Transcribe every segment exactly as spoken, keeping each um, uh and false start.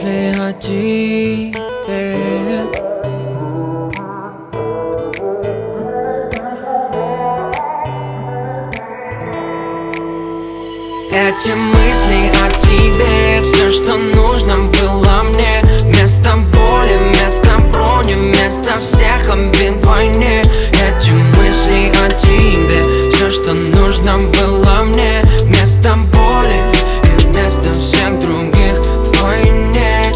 мысли о тебе. Эти мысли о тебе, все, что нужно было мне. Вместо боли, вместо брони, вместо всех обид в войне. Эти мысли о тебе, все, что нужно было мне. Вместо боли и вместо всех других в войне.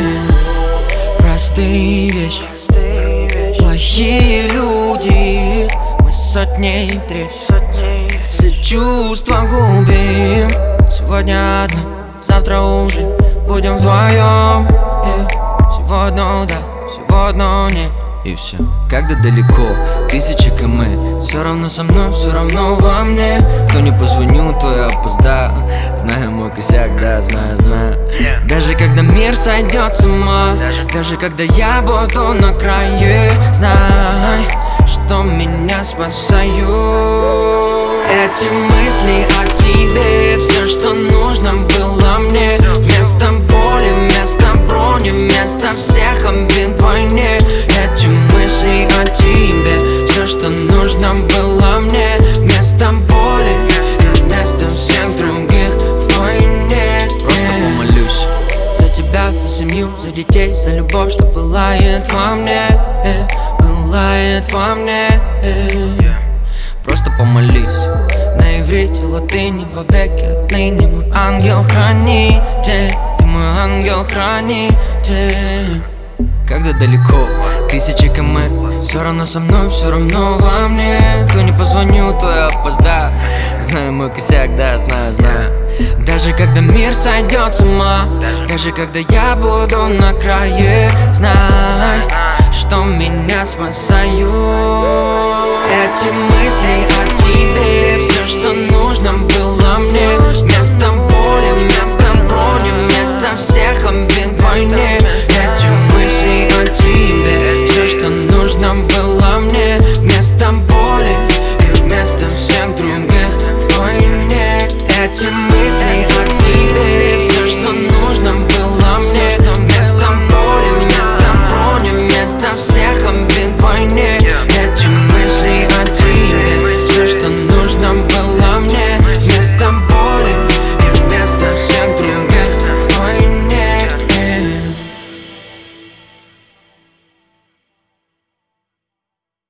Простые вещи, плохие люди, мы сотни трещин, все чувства губим. Сегодня одна, завтра уже будем вдвоем. yeah. Сегодня да, сегодня нет. И все, когда далеко, тысячи км, все равно со мной, все равно во мне. Кто не позвоню, то я опоздаю. Знаю мой косяк, да, знаю, знаю. Даже когда мир сойдет с ума, даже когда я буду на крае, знай, что меня спасают эти мысли о тебе. Все, что нужно было мне. Вместо боли, вместо брони, вместо всех обид в войне. Эти мысли о тебе, все, что нужно было мне. Вместо боли, вместо всех других в войне. Просто помолюсь за тебя, за семью, за детей, за любовь, что пылает во мне, пылает во мне. Просто помолись. На иврите, латыни, вовеки отныне мой ангел-хранитель. Ты мой ангел-хранитель. Когда далеко, тысячи км, все равно со мной, все равно во мне. Кто не позвоню, то я опоздаю. знаю мой косяк, да, знаю, знаю. Даже когда мир сойдет с ума, даже когда я буду на крае, знай, что меня спасают эти мысли о тебе. Все, что нужно было мне. Вместо боли, вместо брони, вместо всех обид